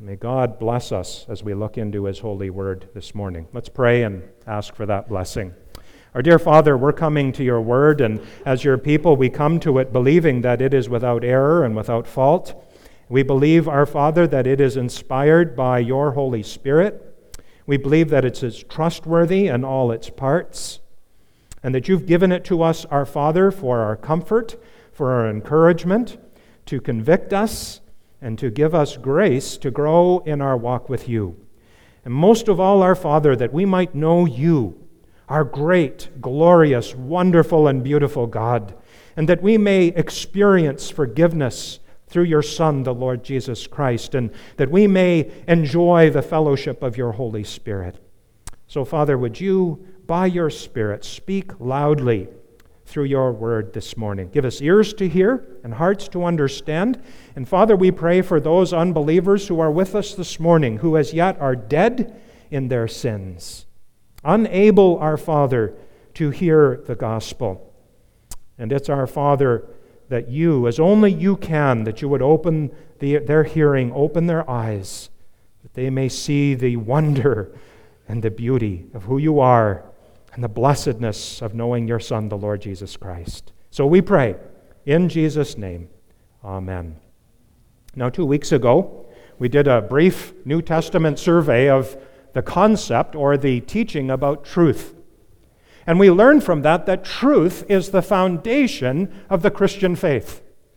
May God bless us as we look into His holy word this morning. Let's pray and ask for that blessing. Our dear Father, we're coming to your word, and as your people, we come to it believing that it is without error and without fault. We believe, our Father, that it is inspired by your Holy Spirit. We believe that it is trustworthy in all its parts, and that you've given it to us, our Father, for our comfort, for our encouragement, to convict us, and to give us grace to grow in our walk with you. And most of all, our Father, that we might know you, our great, glorious, wonderful, and beautiful God, and that we may experience forgiveness through your Son, the Lord Jesus Christ, and that we may enjoy the fellowship of your Holy Spirit. So, Father, would you, by your Spirit, speak loudly through your word this morning. Give us ears to hear and hearts to understand. And Father, we pray for those unbelievers who are with us this morning, who as yet are dead in their sins, unable, our Father, to hear the gospel. And it's, our Father, that you, as only you can, that you would open their hearing, open their eyes, that they may see the wonder and the beauty of who you are, and the blessedness of knowing your Son, the Lord Jesus Christ. So we pray, in Jesus' name, amen. Now, 2 weeks ago, we did a brief New Testament survey of the concept or the teaching about truth. And we learned from that truth is the foundation of the Christian faith.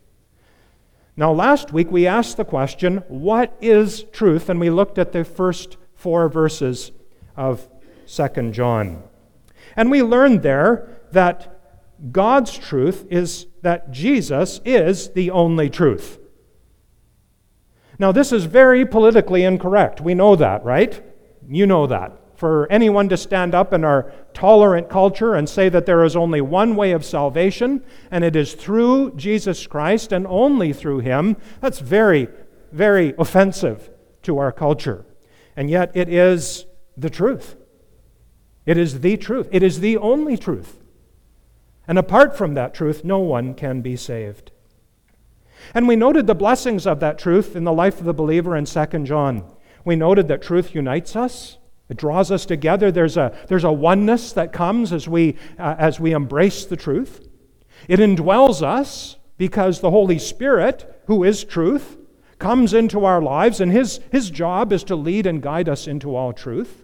Now, last week, we asked the question, what is truth? And we looked at the first 4 verses of 2 John. And we learned there that God's truth is that Jesus is the only truth. Now, this is very politically incorrect. We know that, right? You know that. For anyone to stand up in our tolerant culture and say that there is only one way of salvation, and it is through Jesus Christ and only through Him, that's very, very offensive to our culture. And yet it is the truth. It is the truth. It is the only truth. And apart from that truth, no one can be saved. And we noted the blessings of that truth in the life of the believer in 2 John. We noted that truth unites us. It draws us together. There's a oneness that comes as we embrace the truth. It indwells us because the Holy Spirit, who is truth, comes into our lives, and His job is to lead and guide us into all truth.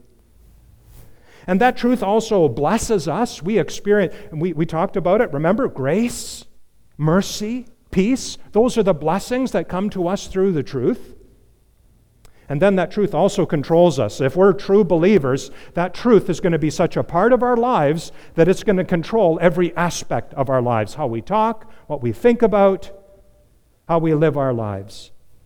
And that truth also blesses us. We experience, and we talked about it, remember, grace, mercy, peace. Those are the blessings that come to us through the truth. And then that truth also controls us. If we're true believers, that truth is going to be such a part of our lives that it's going to control every aspect of our lives. How we talk, what we think about, how we live our lives.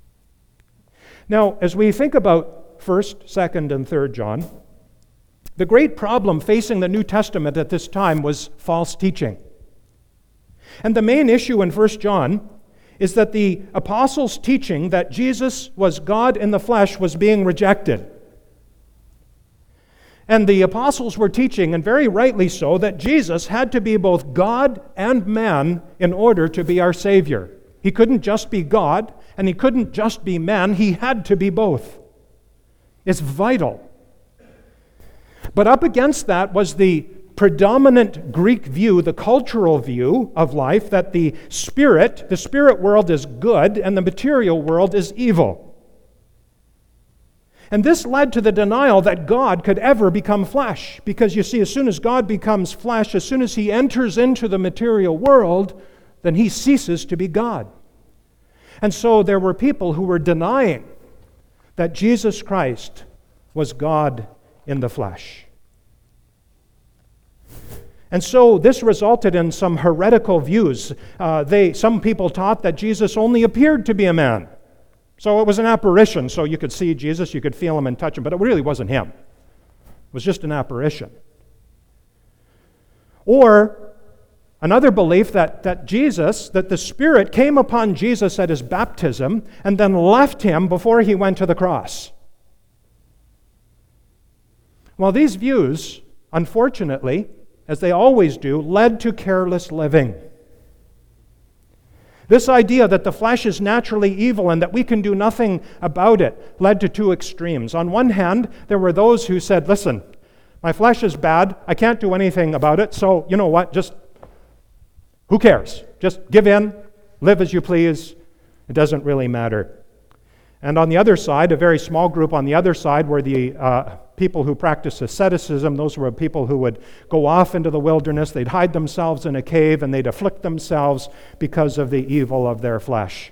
Now, as we think about 1st, 2nd, and 3rd John, the great problem facing the New Testament at this time was false teaching. And the main issue in 1 John is that the apostles' teaching that Jesus was God in the flesh was being rejected. And the apostles were teaching, and very rightly so, that Jesus had to be both God and man in order to be our Savior. He couldn't just be God, and He couldn't just be man. He had to be both. It's vital. But up against that was the predominant Greek view, the cultural view of life, that the spirit world is good and the material world is evil. And this led to the denial that God could ever become flesh. Because you see, as soon as God becomes flesh, as soon as He enters into the material world, then He ceases to be God. And so there were people who were denying that Jesus Christ was God in the flesh. And so this resulted in some heretical views. Some people taught that Jesus only appeared to be a man. So it was an apparition. So you could see Jesus, you could feel Him and touch Him, but it really wasn't Him. It was just an apparition. Or another belief that the Spirit came upon Jesus at His baptism and then left Him before He went to the cross. Well, these views, unfortunately, as they always do, led to careless living. This idea that the flesh is naturally evil and that we can do nothing about it led to two extremes. On one hand, there were those who said, listen, my flesh is bad, I can't do anything about it, so you know what, just who cares? Just give in, live as you please, it doesn't really matter. And on the other side, a very small group on the other side were the people who practiced asceticism. Those were people who would go off into the wilderness, they'd hide themselves in a cave, and they'd afflict themselves because of the evil of their flesh.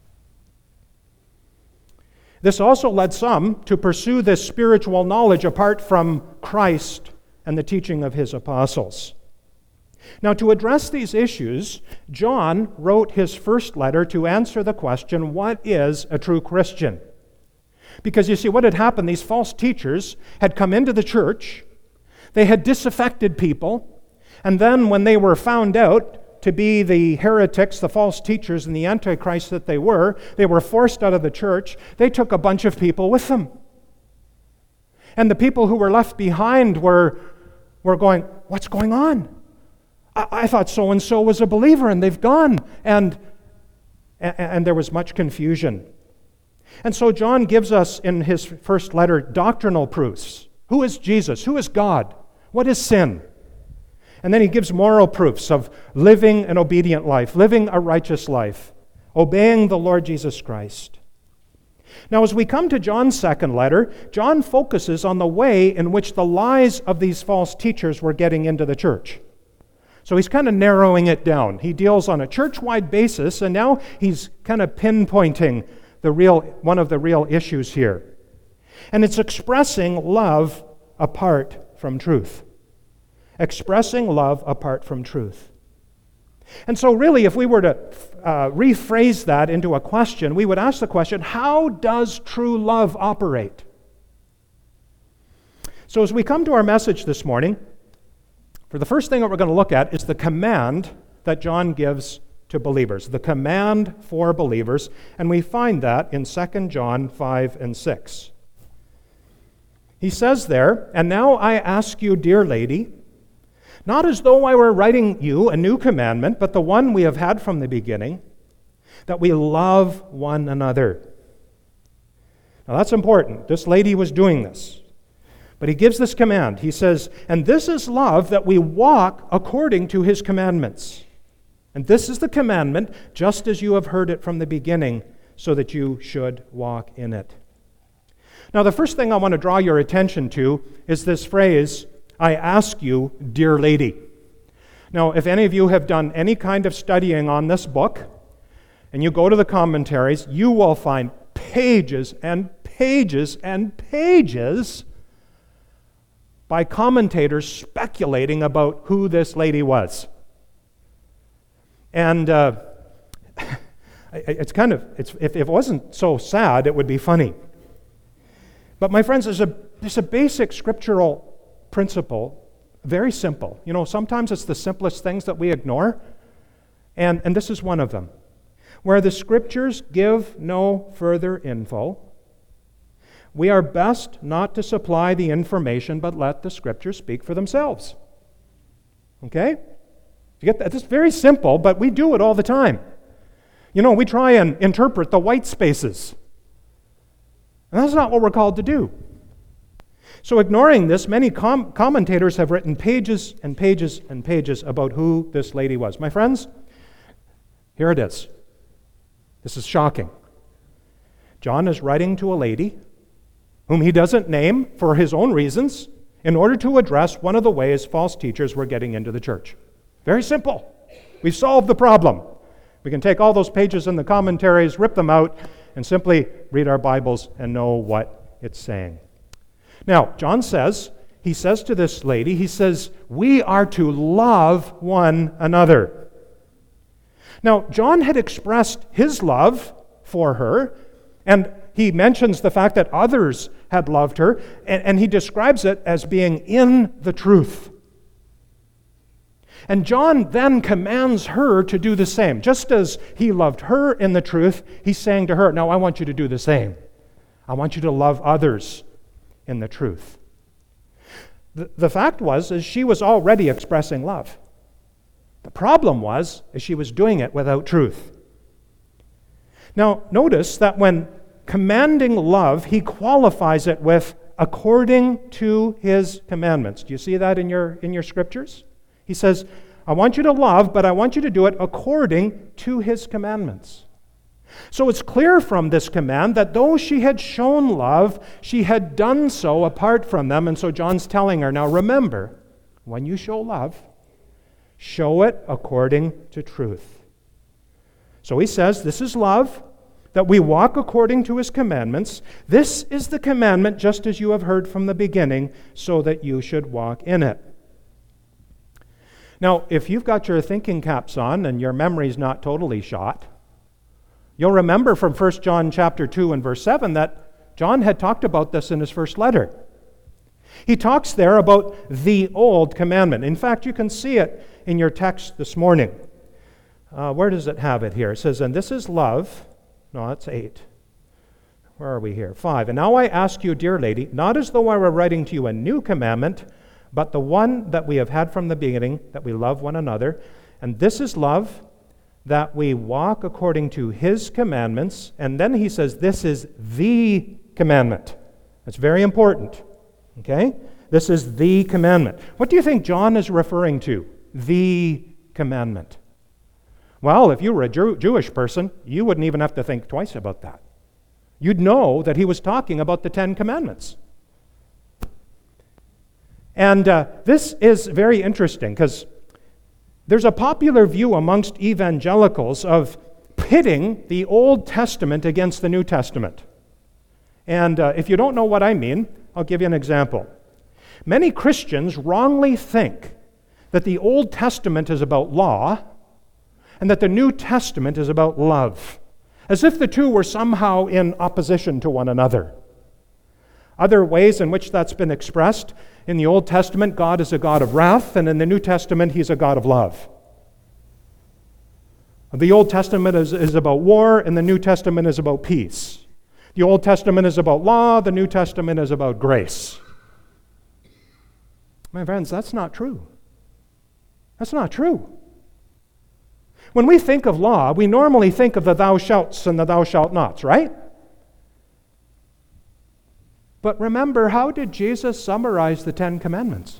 This also led some to pursue this spiritual knowledge apart from Christ and the teaching of his apostles. Now, to address these issues, John wrote his first letter to answer the question, what is a true Christian? Because you see, what had happened, these false teachers had come into the church, they had disaffected people, and then when they were found out to be the heretics, the false teachers, and the antichrist that they were forced out of the church. They took a bunch of people with them. And the people who were left behind were going, what's going on? I thought so-and-so was a believer, and they've gone. And there was much confusion. And so John gives us in his first letter doctrinal proofs. Who is Jesus? Who is God? What is sin? And then he gives moral proofs of living an obedient life, living a righteous life, obeying the Lord Jesus Christ. Now, as we come to John's second letter, John focuses on the way in which the lies of these false teachers were getting into the church. So he's kind of narrowing it down. He deals on a church-wide basis, and now he's kind of pinpointing one of the real issues here. And it's expressing love apart from truth. Expressing love apart from truth. And so really, if we were to rephrase that into a question, we would ask the question, how does true love operate? So as we come to our message this morning, for the first thing that we're going to look at is the command that John gives to believers, the command for believers, and we find that in 2 John 5 and 6. He says there, "And now I ask you, dear lady, not as though I were writing you a new commandment, but the one we have had from the beginning, that we love one another." Now that's important. This lady was doing this. But he gives this command. He says, "And this is love, that we walk according to his commandments. And this is the commandment, just as you have heard it from the beginning, so that you should walk in it." Now the first thing I want to draw your attention to is this phrase, "I ask you, dear lady." Now, if any of you have done any kind of studying on this book, and you go to the commentaries, you will find pages and pages and pages by commentators speculating about who this lady was. And if it wasn't so sad, it would be funny. But my friends, there's a basic scriptural principle, very simple. You know, sometimes it's the simplest things that we ignore, and this is one of them. Where the scriptures give no further info, we are best not to supply the information, but let the scriptures speak for themselves. Okay? You get that? It's very simple, but we do it all the time. You know, we try and interpret the white spaces. And that's not what we're called to do. So ignoring this, many commentators have written pages and pages and pages about who this lady was. My friends, here it is. This is shocking. John is writing to a lady whom he doesn't name for his own reasons in order to address one of the ways false teachers were getting into the church. Very simple. We've solved the problem. We can take all those pages in the commentaries, rip them out, and simply read our Bibles and know what it's saying. Now, John says, he says to this lady, he says, we are to love one another. Now, John had expressed his love for her, and he mentions the fact that others had loved her, and he describes it as being in the truth. And John then commands her to do the same. Just as he loved her in the truth, he's saying to her, now I want you to do the same. I want you to love others in the truth. The fact is she was already expressing love. The problem was she was doing it without truth. Now, notice that when commanding love, he qualifies it with according to his commandments. Do you see that in your scriptures? He says, I want you to love, but I want you to do it according to his commandments. So it's clear from this command that though she had shown love, she had done so apart from them. And so John's telling her, now remember, when you show love, show it according to truth. So he says, this is love, that we walk according to his commandments. This is the commandment, just as you have heard from the beginning, so that you should walk in it. Now, if you've got your thinking caps on and your memory's not totally shot, you'll remember from 1 John chapter 2 and verse 7 that John had talked about this in his first letter. He talks there about the old commandment. In fact, you can see it in your text this morning. Where does it have it here? It says, and this is love. No, it's 8. Where are we here? 5. And now I ask you, dear lady, not as though I were writing to you a new commandment, but the one that we have had from the beginning, that we love one another. And this is love, that we walk according to his commandments. And then he says, this is the commandment. That's very important. Okay? This is the commandment. What do you think John is referring to? The commandment. Well, if you were a Jewish person, you wouldn't even have to think twice about that. You'd know that he was talking about the 10 Commandments. And this is very interesting because there's a popular view amongst evangelicals of pitting the Old Testament against the New Testament. And if you don't know what I mean, I'll give you an example. Many Christians wrongly think that the Old Testament is about law and that the New Testament is about love, as if the two were somehow in opposition to one another. Other ways in which that's been expressed: in the Old Testament, God is a God of wrath, and in the New Testament, he's a God of love. The Old Testament is about war, and the New Testament is about peace. The Old Testament is about law, the New Testament is about grace. My friends, that's not true. That's not true. When we think of law, we normally think of the thou shalts and the thou shalt nots, right? But remember, how did Jesus summarize the 10 Commandments?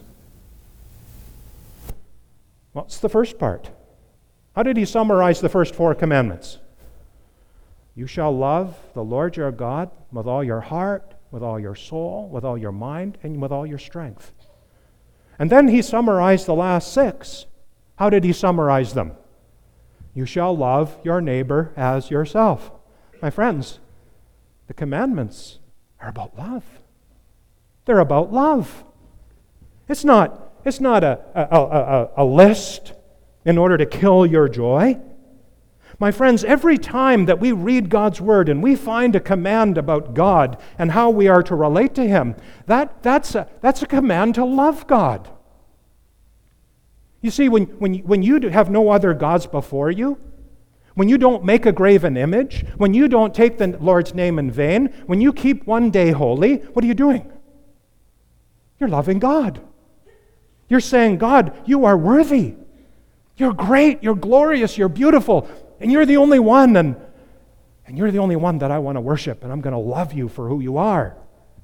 What's the first part? How did he summarize the first 4 commandments? You shall love the Lord your God with all your heart, with all your soul, with all your mind, and with all your strength. And then he summarized the last 6. How did he summarize them? You shall love your neighbor as yourself. My friends, the commandments are about love. They're about love. It's not a list in order to kill your joy. My friends, every time that we read God's Word and we find a command about God and how we are to relate to Him, that's a command to love God. You see, when you have no other gods before you, when you don't make a graven image, when you don't take the Lord's name in vain, when you keep one day holy, what are you doing? You're loving God. You're saying, God, you are worthy. You're great, you're glorious, you're beautiful, and you're the only one, and you're the only one that I want to worship, and I'm going to love you for who you are.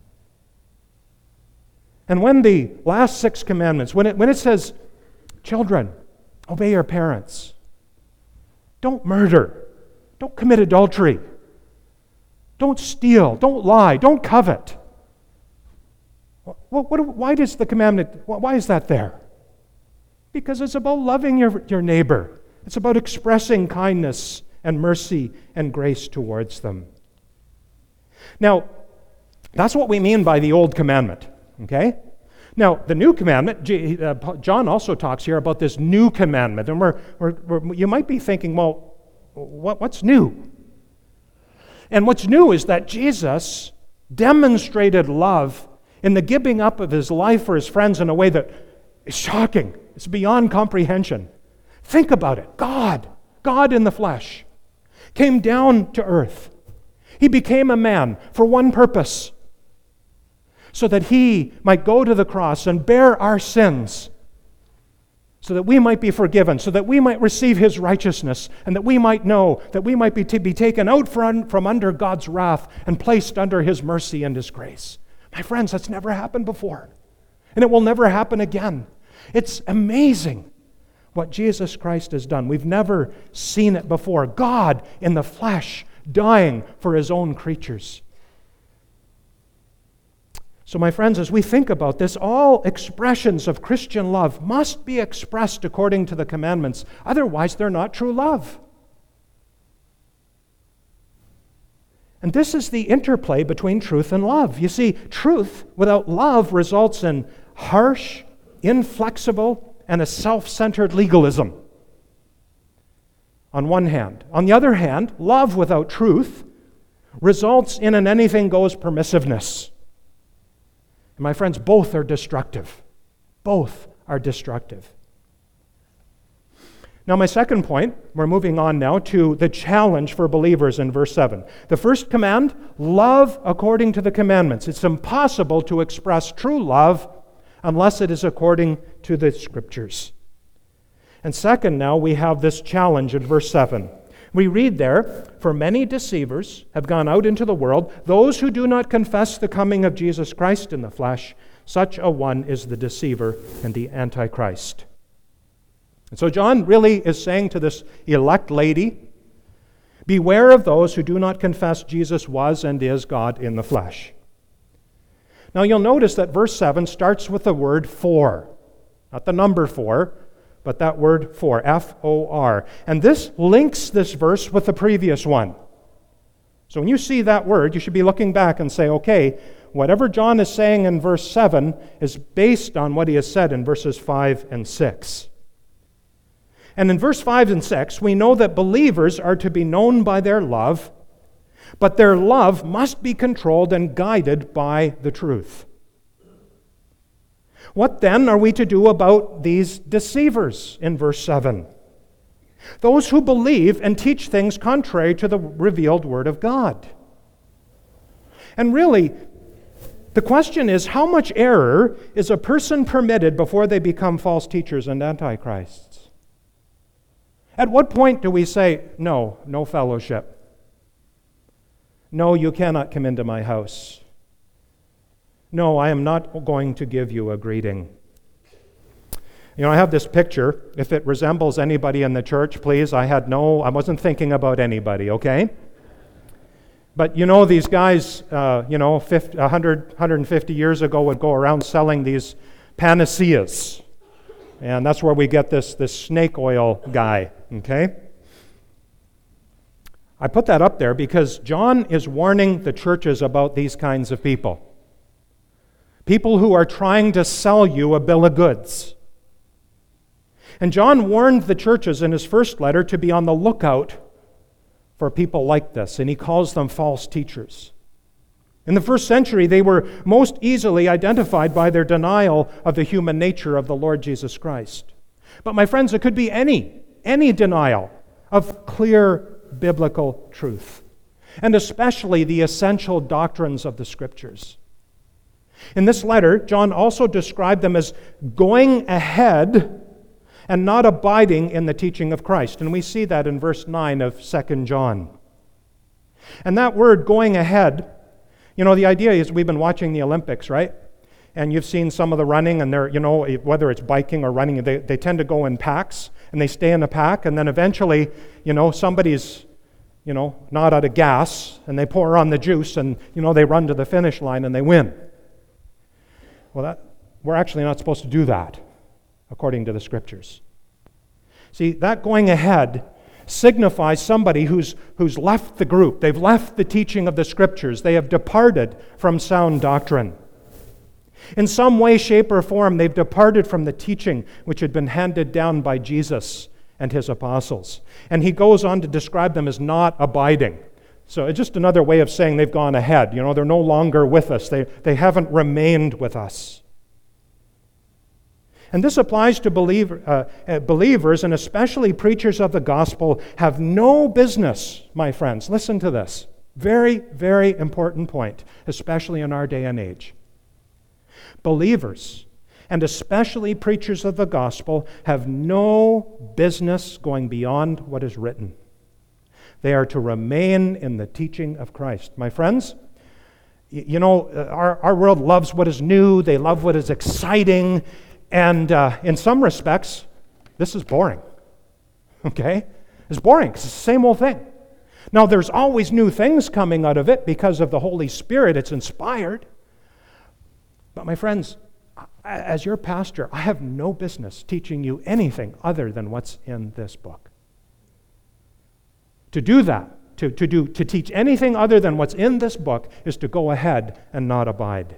And when the last 6 commandments, when it says, children, obey your parents. Don't murder. Don't commit adultery. Don't steal. Don't lie. Don't covet. Why does the commandment, why is that there? Because it's about loving your neighbor. It's about expressing kindness and mercy and grace towards them. Now, that's what we mean by the old commandment, okay? Now, the new commandment, John also talks here about this new commandment. And you might be thinking, well, what's new? And what's new is that Jesus demonstrated love in the giving up of his life for his friends in a way that is shocking. It's beyond comprehension. Think about it. God in the flesh, came down to earth. He became a man for one purpose, so that he might go to the cross and bear our sins, so that we might be forgiven, so that we might receive His righteousness, and that we might know, that we might be taken out from under God's wrath and placed under His mercy and His grace. My friends, that's never happened before, and it will never happen again. It's amazing what Jesus Christ has done. We've never seen it before. God in the flesh, dying for His own creatures. So, my friends, as we think about this, all expressions of Christian love must be expressed according to the commandments. Otherwise, they're not true love. And this is the interplay between truth and love. You see, truth without love results in harsh, inflexible, and a self-centered legalism on one hand. On the other hand, love without truth results in an anything-goes permissiveness. And my friends, both are destructive. Both are destructive. Now, my second point, we're moving on now to the challenge for believers in verse 7. The first command, love according to the commandments. It's impossible to express true love unless it is according to the Scriptures. And second, now we have this challenge in verse 7. We read there, "For many deceivers have gone out into the world, those who do not confess the coming of Jesus Christ in the flesh. Such a one is the deceiver and the Antichrist." And so John really is saying to this elect lady, beware of those who do not confess Jesus was and is God in the flesh. Now you'll notice that verse 7 starts with the word for. Not the number 4, but that word for, F-O-R. And this links this verse with the previous one. So when you see that word, you should be looking back and say, okay, whatever John is saying in verse 7 is based on what he has said in verses 5 and 6. And in verse 5 and 6, we know that believers are to be known by their love, but their love must be controlled and guided by the truth. What then are we to do about these deceivers in verse 7? Those who believe and teach things contrary to the revealed Word of God. And really, the question is, how much error is a person permitted before they become false teachers and antichrists? At what point do we say, no fellowship? No, you cannot come into my house. No, I am not going to give you a greeting. You know, I have this picture. If it resembles anybody in the church, please, I wasn't thinking about anybody, okay? But you know, these guys, 100, 150 years ago would go around selling these panaceas. And that's where we get this snake oil guy, okay? I put that up there because John is warning the churches about these kinds of people. People who are trying to sell you a bill of goods. And John warned the churches in his first letter to be on the lookout for people like this, and he calls them false teachers. In the first century, they were most easily identified by their denial of the human nature of the Lord Jesus Christ. But my friends, it could be any denial of clear biblical truth, and especially the essential doctrines of the Scriptures. In this letter, John also described them as going ahead and not abiding in the teaching of Christ. And we see that in verse 9 of 2 John. And that word, going ahead, you know, the idea is we've been watching the Olympics, right? And you've seen some of the running, and they're, whether it's biking or running, they tend to go in packs, and they stay in a pack, and then eventually, somebody's, not out of gas, and they pour on the juice, and, they run to the finish line, and they win. Well, we're actually not supposed to do that, according to the Scriptures. See, that going ahead signifies somebody who's left the group. They've left the teaching of the Scriptures. They have departed from sound doctrine. In some way, shape, or form, they've departed from the teaching which had been handed down by Jesus and his apostles. And he goes on to describe them as not abiding. So it's just another way of saying they've gone ahead. They're no longer with us. They haven't remained with us. And this applies to believers, and especially preachers of the gospel, have no business, my friends. Listen to this. Very, very important point, especially in our day and age. Believers and especially preachers of the gospel, have no business going beyond what is written. They are to remain in the teaching of Christ. My friends, you know, our world loves what is new, they love what is exciting, and in some respects, this is boring. Okay? It's boring because it's the same old thing. Now, there's always new things coming out of it because of the Holy Spirit. It's inspired. But my friends, as your pastor, I have no business teaching you anything other than what's in this book. To do that, to teach anything other than what's in this book, is to go ahead and not abide.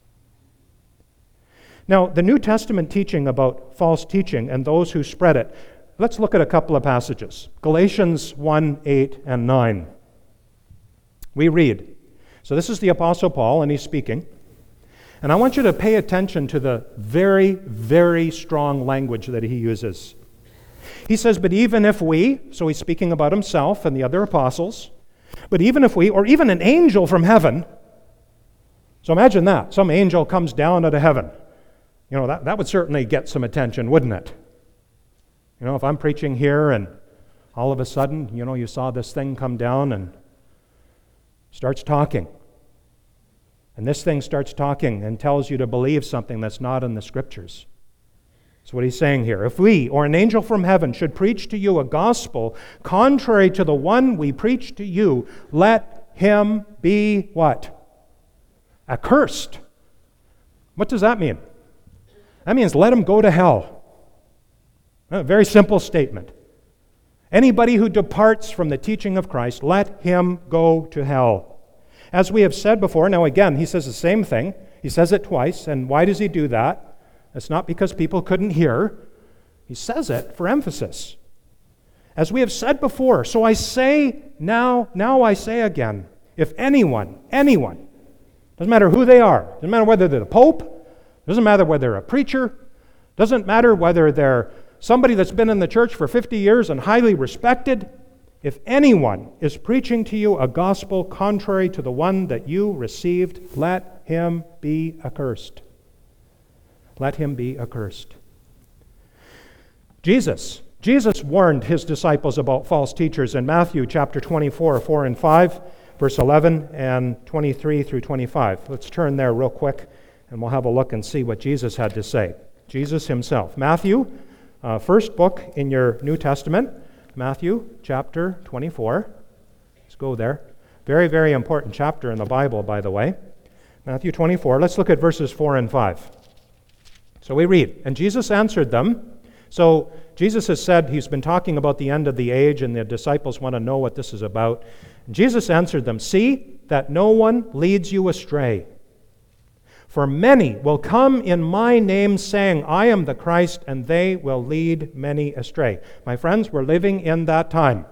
Now, the New Testament teaching about false teaching and those who spread it, let's look at a couple of passages. Galatians 1, 8, and 9. We read. So this is the Apostle Paul, and he's speaking. And I want you to pay attention to the very, very strong language that he uses. He says, but even if we, so he's speaking about himself and the other apostles, but even if we, or even an angel from heaven, so imagine that, some angel comes down out of heaven. You know, that would certainly get some attention, wouldn't it? You know, if I'm preaching here and all of a sudden, you know, you saw this thing come down and starts talking. And this thing starts talking and tells you to believe something that's not in the Scriptures. That's what he's saying here. If we, or an angel from heaven, should preach to you a gospel contrary to the one we preach to you, let him be what? Accursed. What does that mean? That means let him go to hell. A very simple statement. Anybody who departs from the teaching of Christ, let him go to hell. As we have said before, now again, he says the same thing. He says it twice, and why does he do that? It's not because people couldn't hear. He says it for emphasis. As we have said before, so I say now I say again, if anyone, doesn't matter who they are, doesn't matter whether they're the Pope, doesn't matter whether they're a preacher, doesn't matter whether they're somebody that's been in the church for 50 years and highly respected, if anyone is preaching to you a gospel contrary to the one that you received, let him be accursed. Let him be accursed. Jesus warned his disciples about false teachers in Matthew chapter 24, 4 and 5, verse 11 and 23 through 25. Let's turn there real quick and we'll have a look and see what Jesus had to say. Jesus himself. Matthew, first book in your New Testament, Matthew chapter 24. Let's go there. Very, very important chapter in the Bible, by the way. Matthew 24. Let's look at verses 4 and 5. So we read, and Jesus answered them. So Jesus has said he's been talking about the end of the age, and the disciples want to know what this is about. And Jesus answered them, see that no one leads you astray. For many will come in my name saying, I am the Christ, and they will lead many astray. My friends, we're living in that time.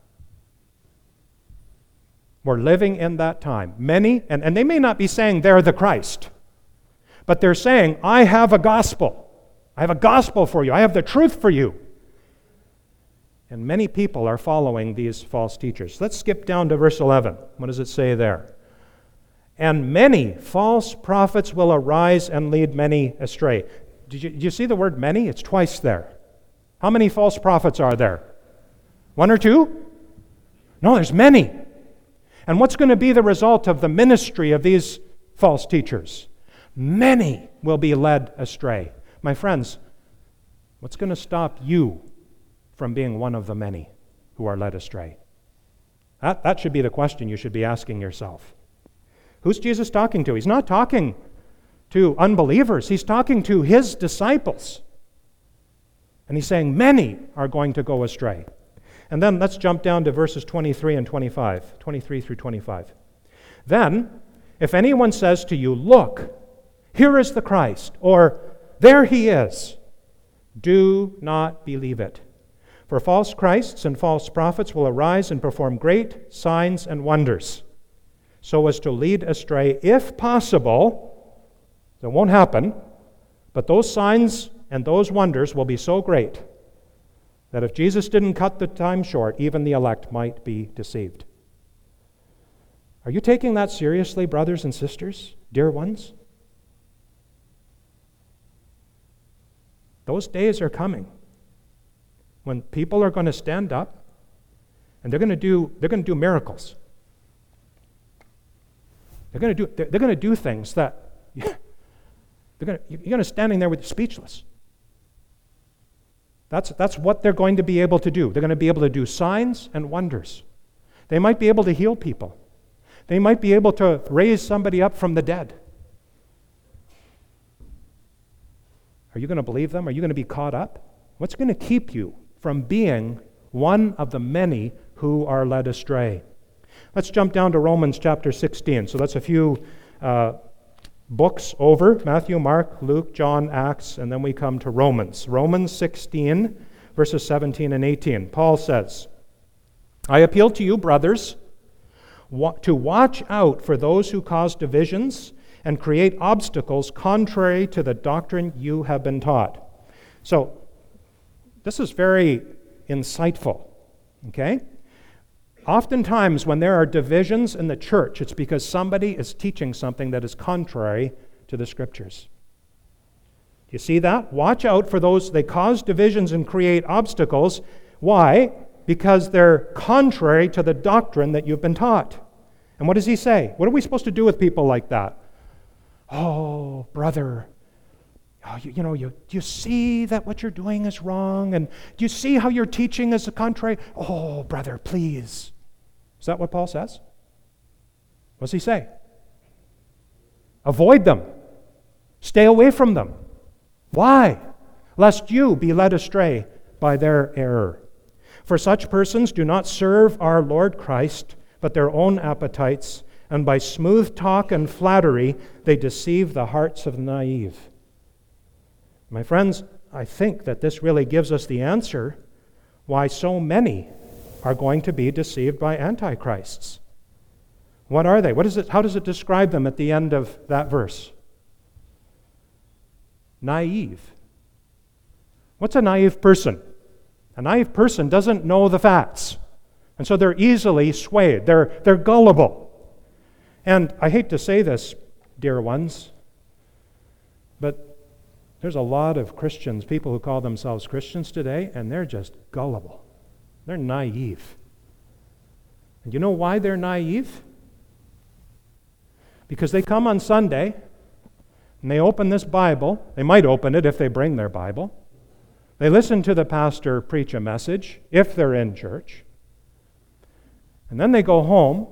We're living in that time. Many, and they may not be saying they're the Christ, but they're saying, I have a gospel. I have a gospel for you. I have the truth for you. And many people are following these false teachers. Let's skip down to verse 11. What does it say there? And many false prophets will arise and lead many astray. Did you see the word many? It's twice there. How many false prophets are there? One or two? No, there's many. And what's going to be the result of the ministry of these false teachers? Many will be led astray. My friends, what's going to stop you from being one of the many who are led astray? That should be the question you should be asking yourself. Who's Jesus talking to? He's not talking to unbelievers. He's talking to his disciples. And he's saying many are going to go astray. And then let's jump down to verses 23 and 25, 23 through 25. Then, if anyone says to you, look, here is the Christ, or there he is, do not believe it. For false Christs and false prophets will arise and perform great signs and wonders, so as to lead astray, if possible. It won't happen, but those signs and those wonders will be so great that if Jesus didn't cut the time short, even the elect might be deceived. Are you taking that seriously, brothers and sisters, dear ones? Those days are coming when people are going to stand up and they're going to do miracles. They're going to do things that you're going to standing there with speechless. That's what they're going to be able to do. They're going to be able to do signs and wonders. They might be able to heal people. They might be able to raise somebody up from the dead. Are you going to believe them? Are you going to be caught up? What's going to keep you from being one of the many who are led astray? Let's jump down to Romans chapter 16. So that's a few books over: Matthew, Mark, Luke, John, Acts, and then we come to Romans. Romans 16, verses 17 and 18. Paul says, "I appeal to you, brothers, to watch out for those who cause divisions and create obstacles contrary to the doctrine you have been taught." So, this is very insightful, okay? Oftentimes, when there are divisions in the church, it's because somebody is teaching something that is contrary to the Scriptures. You see that? Watch out for those. They cause divisions and create obstacles. Why? Because they're contrary to the doctrine that you've been taught. And what does he say? What are we supposed to do with people like that? "Oh, brother, do you see that what you're doing is wrong? And do you see how your teaching is contrary? Oh, brother, please." Is that what Paul says? What does he say? Avoid them. Stay away from them. Why? "Lest you be led astray by their error. For such persons do not serve our Lord Christ, but their own appetites, and by smooth talk and flattery they deceive the hearts of the naive." My friends, I think that this really gives us the answer why so many are going to be deceived by antichrists. What are they? How does it describe them at the end of that verse? Naive. What's a naive person? A naive person doesn't know the facts, and so they're easily swayed. They're gullible. And I hate to say this, dear ones, but there's a lot of Christians, people who call themselves Christians today, and they're just gullible. They're naive. And you know why they're naive? Because they come on Sunday and they open this Bible. They might open it if they bring their Bible. They listen to the pastor preach a message, if they're in church. And then they go home.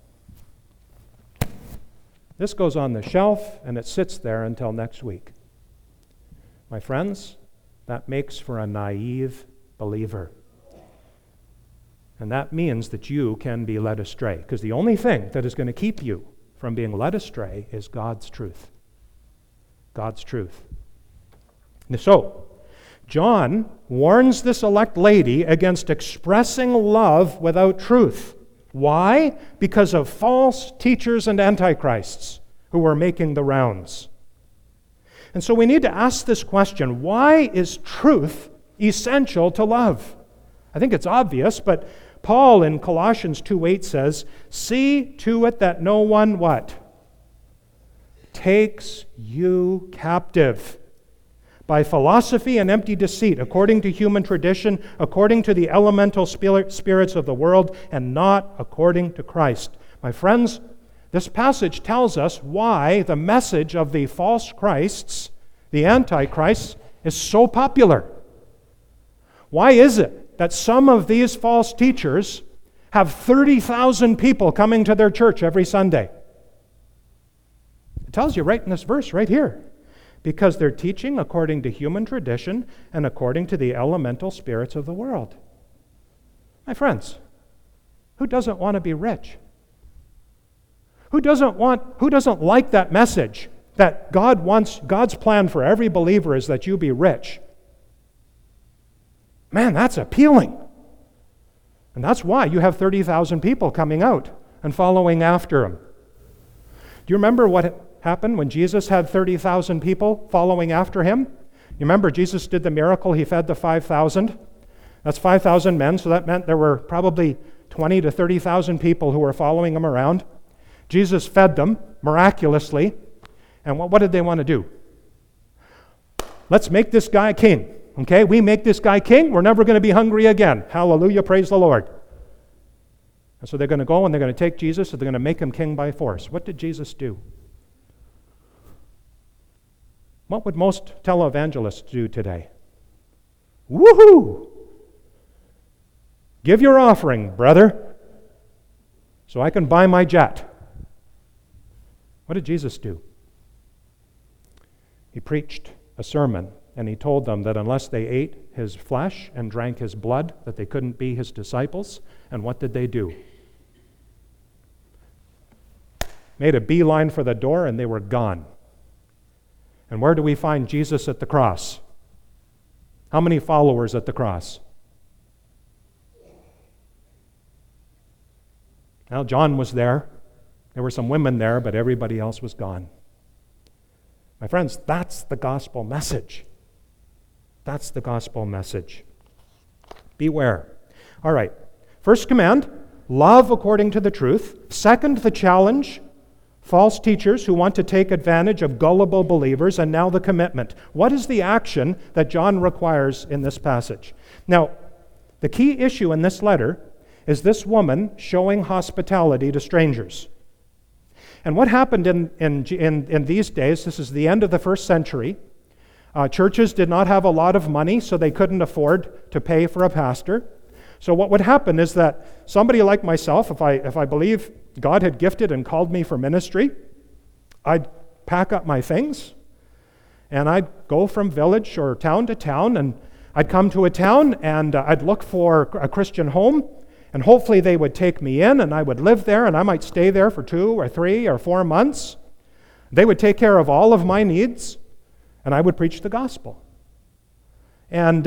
This goes on the shelf and it sits there until next week. My friends, that makes for a naive believer. And that means that you can be led astray, because the only thing that is going to keep you from being led astray is God's truth. God's truth. And so, John warns this elect lady against expressing love without truth. Why? Because of false teachers and antichrists who are making the rounds. And so we need to ask this question: why is truth essential to love? I think it's obvious, but Paul in Colossians 2:8 says, "See to it that no one" what? "Takes you captive by philosophy and empty deceit, according to human tradition, according to the elemental spirits of the world, and not according to Christ." My friends, this passage tells us why the message of the false Christs, the Antichrists, is so popular. Why is it that some of these false teachers have 30,000 people coming to their church every Sunday? It tells you right in this verse, right here. Because they're teaching according to human tradition and according to the elemental spirits of the world. My friends, who doesn't want to be rich? Who doesn't like that message that God's plan for every believer is that you be rich? Man, that's appealing. And that's why you have 30,000 people coming out and following after him. Do you remember what happened when Jesus had 30,000 people following after him? You remember Jesus did the miracle, he fed the 5,000. That's 5,000 men, so that meant there were probably 20 to 30,000 people who were following him around. Jesus fed them miraculously, and what did they want to do? let's make this guy king. Okay, we make this guy king, we're never going to be hungry again. Hallelujah, praise the Lord. And so they're going to go and they're going to take Jesus and they're going to make him king by force. What did Jesus do? What would most televangelists do today? Woohoo! Give your offering, brother, so I can buy my jet. What did Jesus do? He preached a sermon, and he told them that unless they ate his flesh and drank his blood, that they couldn't be his disciples. And what did they do? Made a beeline for the door, and they were gone. And where do we find Jesus at the cross? How many followers at the cross? Now, John was there. There were some women there, but everybody else was gone. My friends, that's the gospel message. That's the gospel message. Beware. All right. First command, love according to the truth. Second, the challenge, false teachers who want to take advantage of gullible believers. And now the commitment. What is the action that John requires in this passage? Now, the key issue in this letter is this woman showing hospitality to strangers. And what happened in these days, this is the end of the first century, churches did not have a lot of money, so they couldn't afford to pay for a pastor. So what would happen is that somebody like myself, if I believe God had gifted and called me for ministry, I'd pack up my things, and I'd go from village or town to town, and I'd come to a town, and I'd look for a Christian home, and hopefully they would take me in, and I would live there, and I might stay there for 2 or 3 or 4 months. They would take care of all of my needs, and I would preach the gospel. And,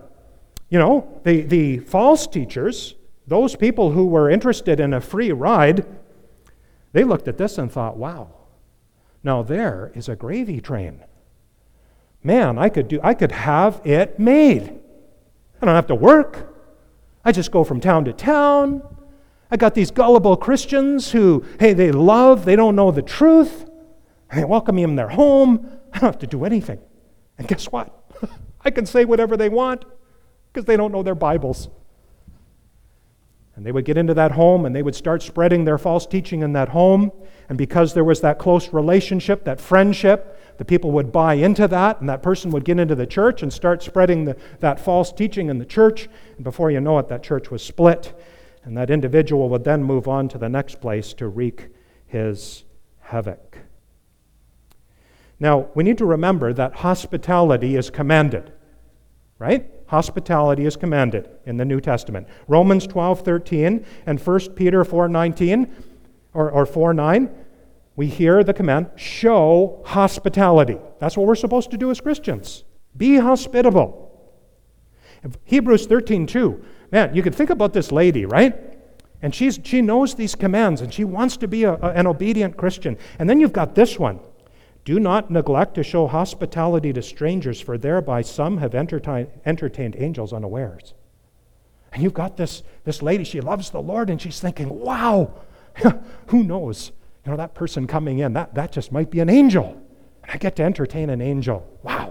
the false teachers, those people who were interested in a free ride, they looked at this and thought, wow, now there is a gravy train. Man, I could have it made. I don't have to work. I just go from town to town. I got these gullible Christians who, hey, they don't know the truth. And they welcome me in their home. I don't have to do anything. And guess what? I can say whatever they want because they don't know their Bibles. And they would get into that home and they would start spreading their false teaching in that home. And because there was that close relationship, that friendship, the people would buy into that, and that person would get into the church and start spreading that false teaching in the church. And before you know it, that church was split, and that individual would then move on to the next place to wreak his havoc. Now, we need to remember that hospitality is commanded, right? Hospitality is commanded in the New Testament. Romans 12:13 and 1 Peter 4:19 or 4:9. We hear the command, show hospitality. That's what we're supposed to do as Christians. Be hospitable. Hebrews 13:2. Man, you could think about this lady, right? And she knows these commands, and she wants to be an obedient Christian. And then you've got this one. Do not neglect to show hospitality to strangers, for thereby some have entertained angels unawares. And you've got this lady, she loves the Lord, and she's thinking, wow, who knows? That person coming in, that just might be an angel. And I get to entertain an angel. Wow.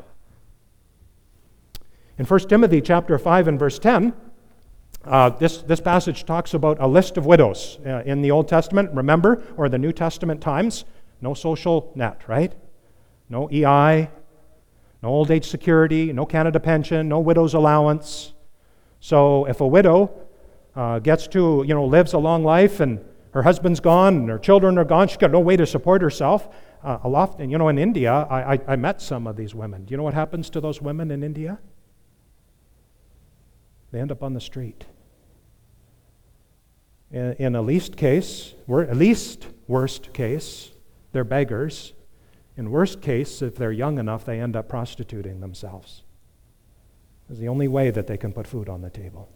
In 1 Timothy chapter 5 and verse 10, this passage talks about a list of widows in the Old Testament, remember, or the New Testament times. No social net, right? No EI, no old age security, no Canada pension, no widow's allowance. So if a widow gets to, lives a long life and her husband's gone and her children are gone, she's got no way to support herself. In India, I met some of these women. Do you know what happens to those women in India? They end up on the street. In a least worst case, they're beggars. In worst case, if they're young enough, they end up prostituting themselves. It's the only way that they can put food on the table.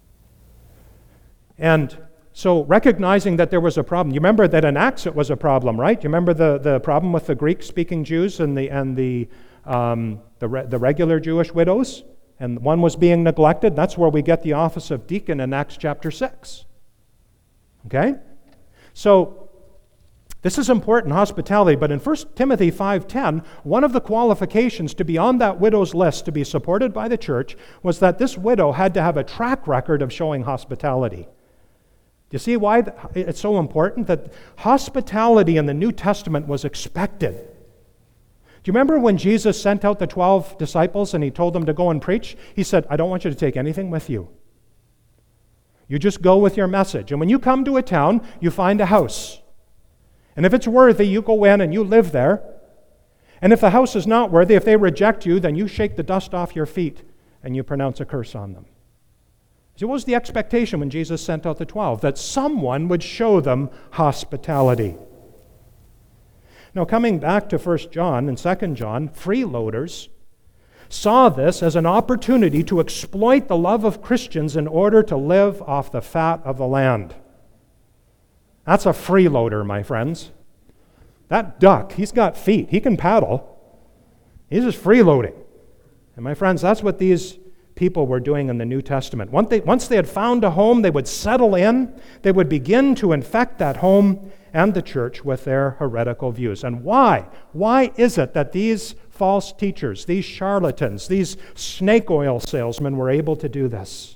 And so recognizing that there was a problem, you remember that in Acts it was a problem, right? You remember the problem with the Greek-speaking Jews and the regular Jewish widows? And one was being neglected. That's where we get the office of deacon in Acts chapter 6. Okay? So This is important, hospitality, but in 1 Timothy 5:10, one of the qualifications to be on that widow's list to be supported by the church was that this widow had to have a track record of showing hospitality. Do you see why it's so important? That hospitality in the New Testament was expected. Do you remember when Jesus sent out the 12 disciples and he told them to go and preach? He said, I don't want you to take anything with you. You just go with your message. And when you come to a town, you find a house. And if it's worthy, you go in and you live there. And if the house is not worthy, if they reject you, then you shake the dust off your feet and you pronounce a curse on them. So what was the expectation when Jesus sent out the 12? That someone would show them hospitality. Now, coming back to 1 John and 2 John, freeloaders saw this as an opportunity to exploit the love of Christians in order to live off the fat of the land. That's a freeloader, my friends. That duck, he's got feet. He can paddle. He's just freeloading. And my friends, that's what these people were doing in the New Testament. Once they had found a home, they would settle in. They would begin to infect that home and the church with their heretical views. And why? Why is it that these false teachers, these charlatans, these snake oil salesmen were able to do this?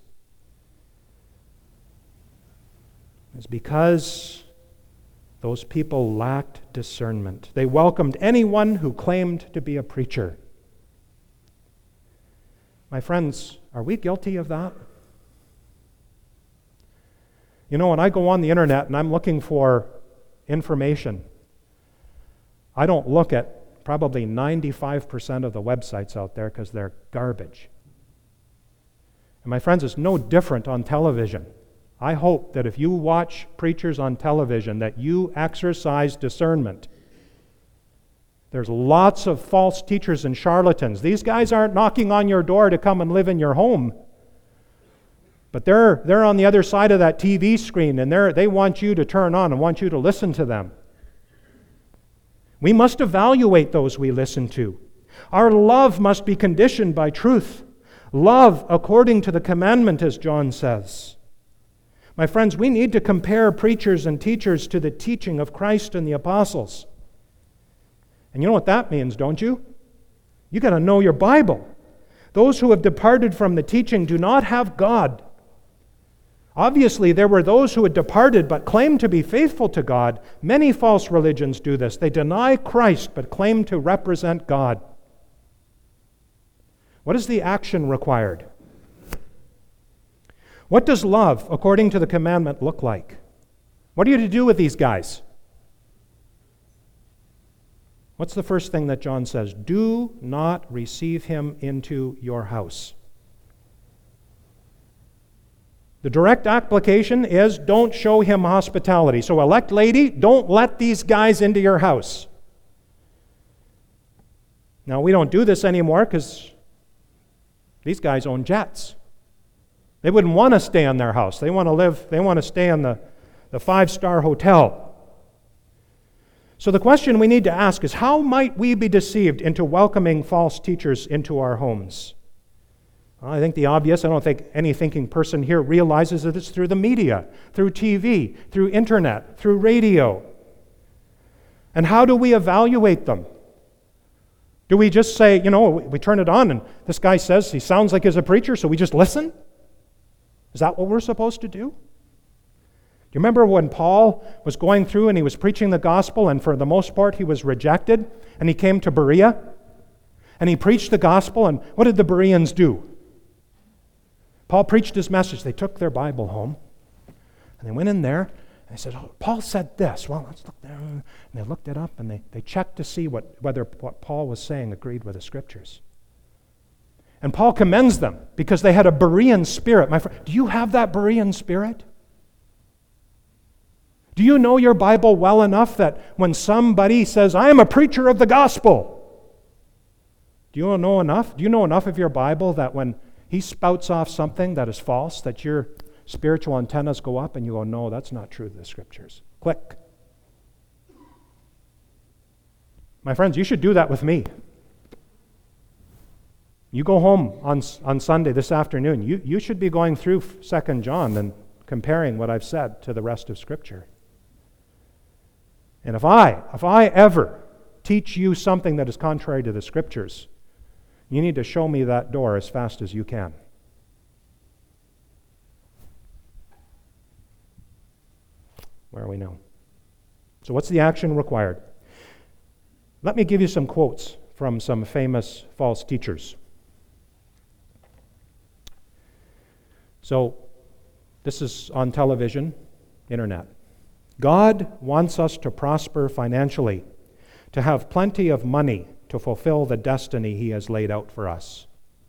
It's because those people lacked discernment. They welcomed anyone who claimed to be a preacher. My friends, are we guilty of that? You know, when I go on the internet and I'm looking for information, I don't look at probably 95% of the websites out there because they're garbage. And my friends, it's no different on television. I hope that if you watch preachers on television, that you exercise discernment. There's lots of false teachers and charlatans. These guys aren't knocking on your door to come and live in your home. But they're on the other side of that TV screen, and they want you to turn on and want you to listen to them. We must evaluate those we listen to. Our love must be conditioned by truth. Love according to the commandment, as John says. My friends, we need to compare preachers and teachers to the teaching of Christ and the apostles. And you know what that means, don't you? You got to know your Bible. Those who have departed from the teaching do not have God. Obviously, there were those who had departed but claimed to be faithful to God. Many false religions do this. They deny Christ but claim to represent God. What is the action required? What does love, according to the commandment, look like? What are you to do with these guys? What's the first thing that John says? Do not receive him into your house. The direct application is don't show him hospitality. So elect lady, don't let these guys into your house. Now, we don't do this anymore because these guys own jets. They wouldn't want to stay in their house. They want to stay in the 5-star hotel. So the question we need to ask is, how might we be deceived into welcoming false teachers into our homes? Well, I think the obvious, I don't think any thinking person here realizes that it's through the media, through TV, through internet, through radio. And how do we evaluate them? Do we just say, we turn it on and this guy says he sounds like he's a preacher, so we just listen? Is that what we're supposed to do? Do you remember when Paul was going through and he was preaching the gospel, and for the most part he was rejected, and he came to Berea and he preached the gospel, and what did the Bereans do? Paul preached his message. They took their Bible home and they went in there and they said, Paul said this. Well, let's look there. And they looked it up and they checked to see whether what Paul was saying agreed with the Scriptures. And Paul commends them because they had a Berean spirit. My friend, do you have that Berean spirit? Do you know your Bible well enough that when somebody says, I am a preacher of the gospel, do you know enough? Do you know enough of your Bible that when he spouts off something that is false, that your spiritual antennas go up and you go, no, that's not true to the Scriptures. Click. My friends, you should do that with me. You go home on Sunday this afternoon, you should be going through 2 John and comparing what I've said to the rest of Scripture. And if I ever teach you something that is contrary to the Scriptures, you need to show me that door as fast as you can. Where are we now? So what's the action required? Let me give you some quotes from some famous false teachers. So this is on television, internet. God wants us to prosper financially, to have plenty of money to fulfill the destiny He has laid out for us.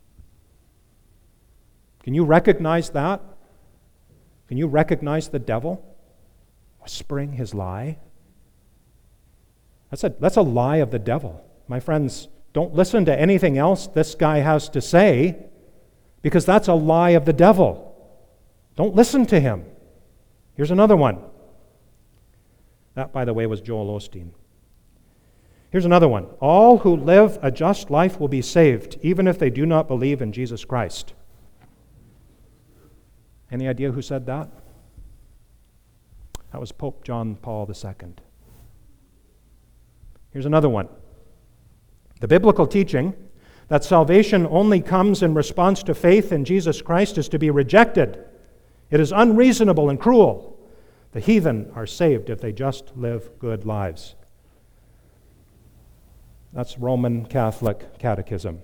Can you recognize that? Can you recognize the devil whispering his lie? That's a lie of the devil. My friends, don't listen to anything else this guy has to say, because that's a lie of the devil. Don't listen to him. Here's another one. That, by the way, was Joel Osteen. Here's another one. All who live a just life will be saved, even if they do not believe in Jesus Christ. Any idea who said that? That was Pope John Paul II. Here's another one. The biblical teaching that salvation only comes in response to faith in Jesus Christ is to be rejected. It is unreasonable and cruel. The heathen are saved if they just live good lives. That's Roman Catholic Catechism.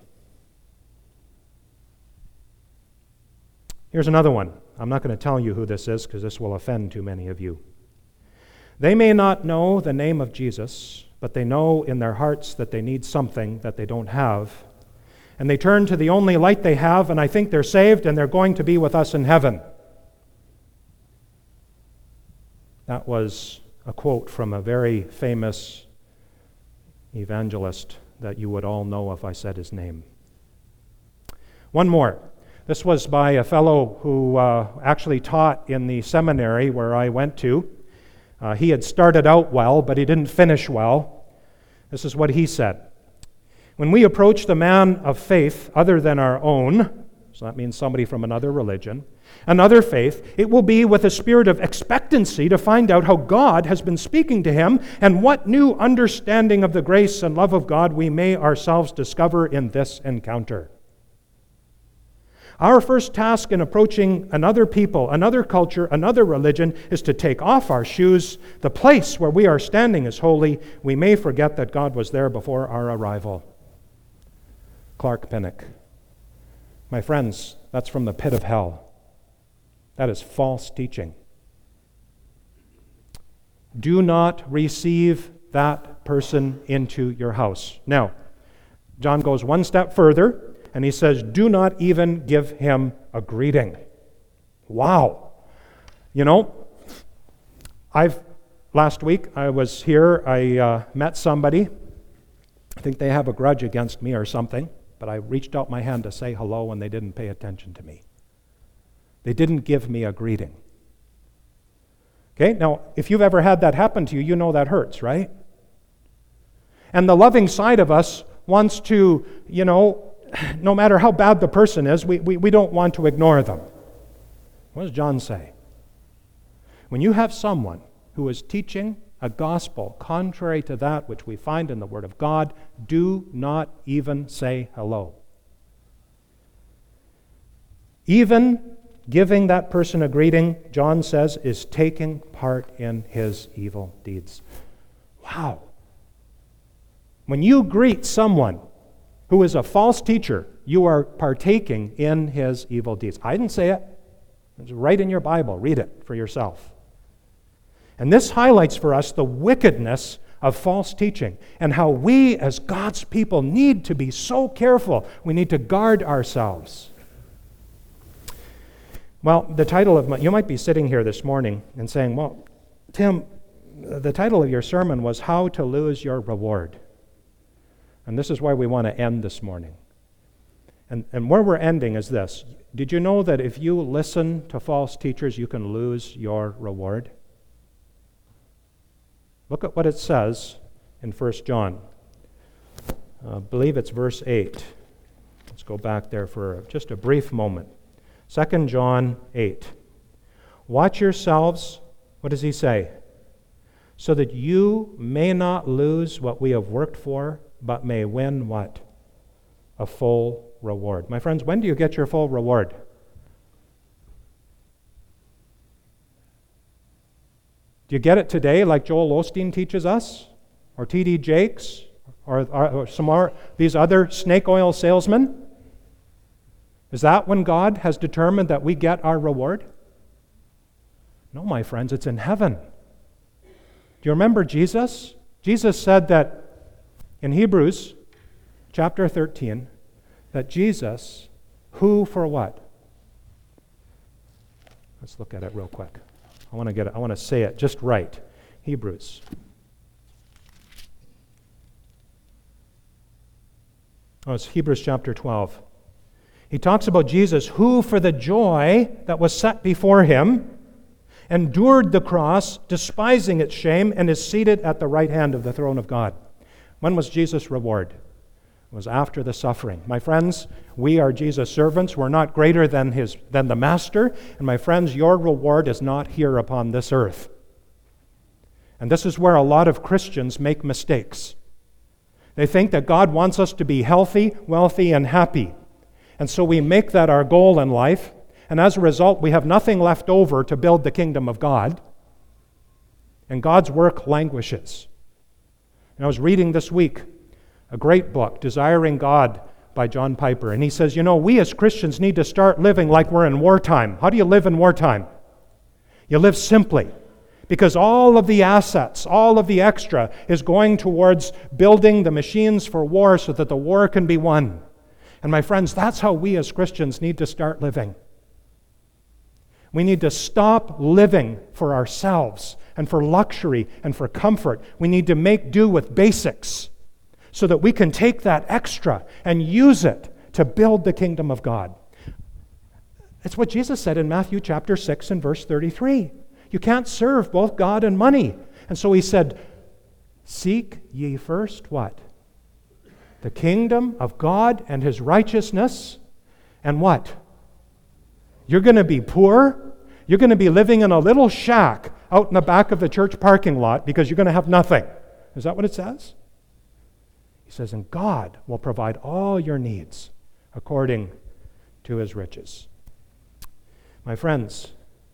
Here's another one. I'm not going to tell you who this is because this will offend too many of you. They may not know the name of Jesus, but they know in their hearts that they need something that they don't have. And they turn to the only light they have, and I think they're saved and they're going to be with us in heaven. That was a quote from a very famous evangelist that you would all know if I said his name. One more. This was by a fellow who actually taught in the seminary where I went to. He had started out well, but he didn't finish well. This is what he said. When we approach the man of faith other than our own, so that means somebody from another religion, another faith, it will be with a spirit of expectancy to find out how God has been speaking to him and what new understanding of the grace and love of God we may ourselves discover in this encounter. Our first task in approaching another people, another culture, another religion is to take off our shoes. The place where we are standing is holy. We may forget that God was there before our arrival. Clark Pinnock. My friends, that's from the pit of hell. That is false teaching. Do not receive that person into your house. Now, John goes one step further, and he says, do not even give him a greeting. Wow. You know, last week I was here, I met somebody. I think they have a grudge against me or something, but I reached out my hand to say hello and they didn't pay attention to me. They didn't give me a greeting. Okay, now, if you've ever had that happen to you, you know that hurts, right? And the loving side of us wants to, no matter how bad the person is, we don't want to ignore them. What does John say? When you have someone who is teaching a gospel contrary to that which we find in the Word of God, do not even say hello. Even giving that person a greeting, John says, is taking part in his evil deeds. Wow. When you greet someone who is a false teacher, you are partaking in his evil deeds. I didn't say it. It's right in your Bible. Read it for yourself. And this highlights for us the wickedness of false teaching and how we as God's people need to be so careful. We need to guard ourselves. Well, the title of you might be sitting here this morning and saying, well, Tim, the title of your sermon was How to Lose Your Reward. And this is where we want to end this morning. And where we're ending is this. Did you know that if you listen to false teachers, you can lose your reward? Look at what it says in 1 John. I believe it's verse 8. Let's go back there for just a brief moment. 2 John 8. Watch yourselves, what does he say? so that you may not lose what we have worked for, but may win what? A full reward. My friends, when do you get your full reward? Do you get it today like Joel Osteen teaches us? Or T.D. Jakes? Or some more these other snake oil salesmen? Is that when God has determined that we get our reward? No, my friends, it's in heaven. Do you remember Jesus? Jesus said that in Hebrews chapter 13, that Jesus, who for what? Let's look at it real quick. I want to say it just right. Hebrews. Oh, it's Hebrews chapter 12. He talks about Jesus, who for the joy that was set before him endured the cross, despising its shame, and is seated at the right hand of the throne of God. When was Jesus' reward? It was after the suffering. My friends, we are Jesus' servants. We're not greater than the Master. And my friends, your reward is not here upon this earth. And this is where a lot of Christians make mistakes. They think that God wants us to be healthy, wealthy, and happy. And so we make that our goal in life, and as a result, we have nothing left over to build the kingdom of God, and God's work languishes. And I was reading this week a great book, Desiring God by John Piper, and he says, we as Christians need to start living like we're in wartime. How do you live in wartime? You live simply, because all of the assets, all of the extra is going towards building the machines for war so that the war can be won. And my friends, that's how we as Christians need to start living. We need to stop living for ourselves and for luxury and for comfort. We need to make do with basics so that we can take that extra and use it to build the kingdom of God. It's what Jesus said in Matthew chapter 6 and verse 33. You can't serve both God and money. And so he said, seek ye first what? The kingdom of God and his righteousness, and what? You're going to be poor. You're going to be living in a little shack out in the back of the church parking lot because you're going to have nothing. Is that what it says? He says, and God will provide all your needs according to his riches. My friends,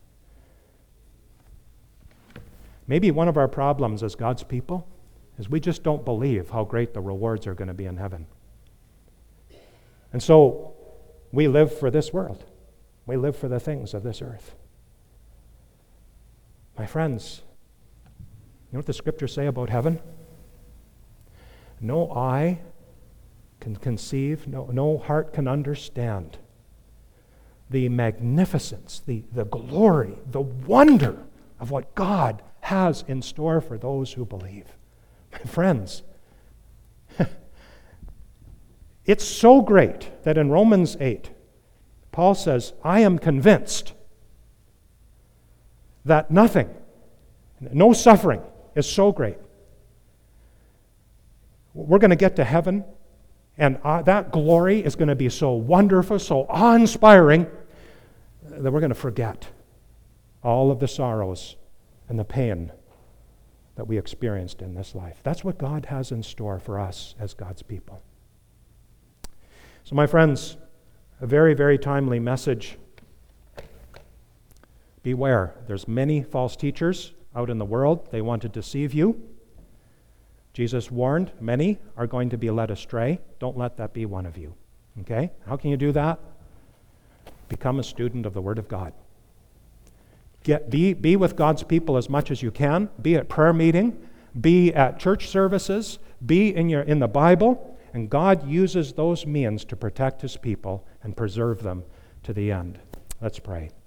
maybe one of our problems as God's people is we just don't believe how great the rewards are going to be in heaven. And so we live for this world. We live for the things of this earth. My friends, you know what the scriptures say about heaven? No eye can conceive, no heart can understand the magnificence, the glory, the wonder of what God has in store for those who believe. My friends, it's so great that in Romans 8, Paul says, I am convinced that nothing, no suffering is so great. We're going to get to heaven, and that glory is going to be so wonderful, so awe-inspiring, that we're going to forget all of the sorrows and the pain that we experienced in this life. That's what God has in store for us as God's people. So my friends, a very, very timely message. Beware. There's many false teachers out in the world. They want to deceive you. Jesus warned, many are going to be led astray. Don't let that be one of you. Okay? How can you do that? Become a student of the Word of God. Be with God's people as much as you can. Be at prayer meeting. Be at church services. Be in the Bible. And God uses those means to protect his people and preserve them to the end. Let's pray.